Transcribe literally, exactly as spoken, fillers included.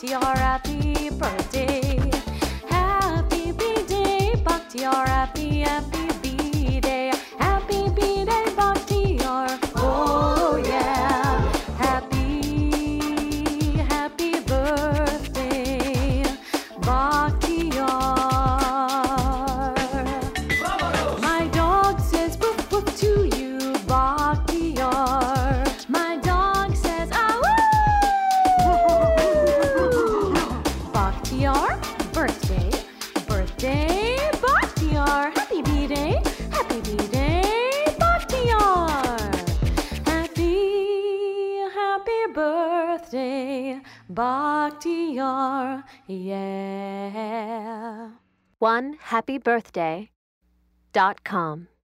Bakhtiar, happy birthday. Happy B-Day, Bakhtiar, happy, happy B-Day. Happy B-Day, Bakhtiar, oh yeah. Happy, happy birthday, Bakhtiar. My dog says woof woof to you, Bakhtiar. My dog says ah woo. Bakhtiar, birthday, birthday, Bakhtiar. Happy B-Day, happy B-Day, Bakhtiar. Happy, happy birthday, Bakhtiar, yeah. one happy birthday dot com